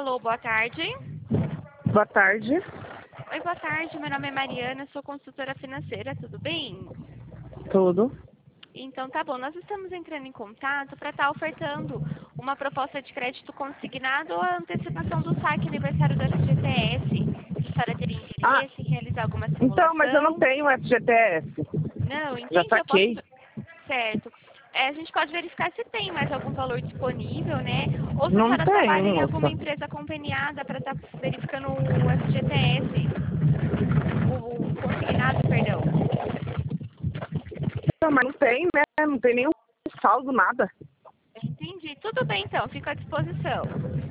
Alô, boa tarde. Boa tarde. Oi, boa tarde. Meu nome é Mariana, sou consultora financeira, tudo bem? Tudo. Então tá bom, nós estamos entrando em contato para estar ofertando uma proposta de crédito consignado ou a antecipação do saque aniversário do FGTS. A senhora teria Ah, interesse em realizar alguma então, mas eu não simulação? tenho FGTS. Não, Já entendi, eu posso... saquei. Certo. A gente pode verificar se tem mais algum valor disponível, né? Ou se a Não senhora trabalha tenho, em alguma moça. empresa conveniada para estar verificando o FGTS, o consignado, perdão. Não, mas não tem, né? Não tem nenhum saldo, nada. Entendi. Tudo bem, então. Fico à disposição.